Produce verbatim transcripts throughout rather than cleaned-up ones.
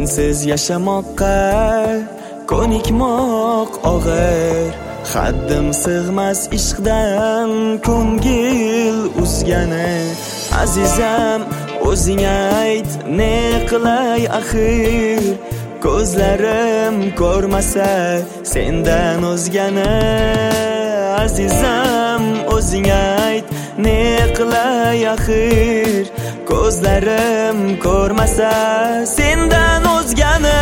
sensiz yashamoqqa ko'nikmoq og'ir. Haddim sig'mas ishqdan ko'ngil uzgani. Azizam o'zing ayt, ne qilay axir? Ko'zlarim ko'rmasa sendan o'zgani. Azizam o'zing ayt, ne qilay axir? Ko'zlarim ko'rmasa sendan o'zgani.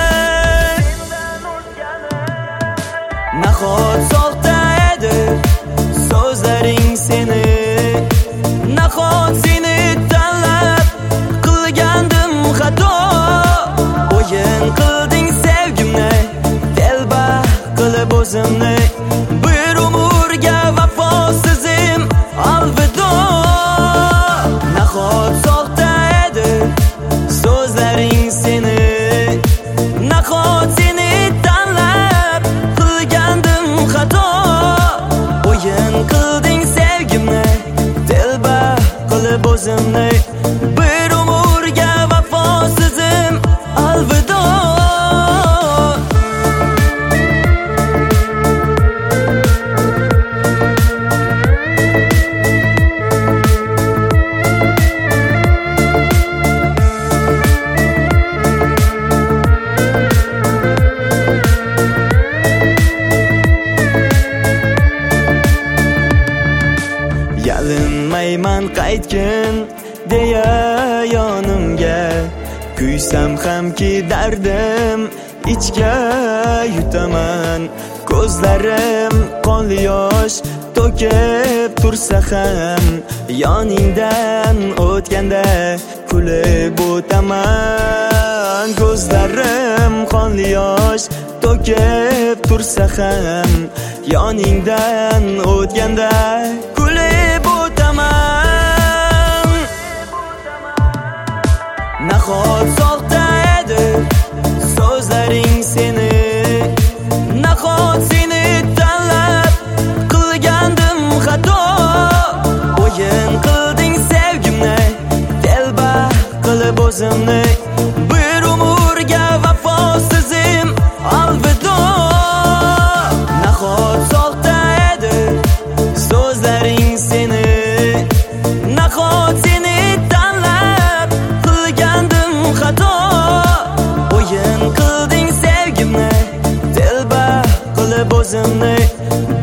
Nahot soxta edi so'zlaring seni, nahot seni tanlab qilgandim xato. O'yin qilding sevgimni, telba qilib o'zimni. Bir umrga vafosizim alvido. Nahot soxta edi so'zlaring seni, nahot seni tanlab qilgandim xato. O'yin qilding sevgimni, telba qilib o'zimni. Bir umrga vafosizim alvido. Yalinmayman qaytgin deya yonimga, kuysam hamki dardim ichga yutaman. Ko'zlarim qonli yosh to'kib tursa ham, yoningdan o'tganda kulib o'taman. Ko'zlarim qonli yosh to'kib tursa ham, yoningdan o'tganda kulib o'taman. Nahot soxta edi so'zlaring seni, nahot seni tanlab qilgandim xato. O'yin qilding sevgimni, telba qilib o'zimni. Bir umrga vafosizim alvido. Nahot soxta edi so'zlaring seni, nahot seni tanlab qilgandim xato. O'yin qilding sevgimni, telba qilib o'zimni.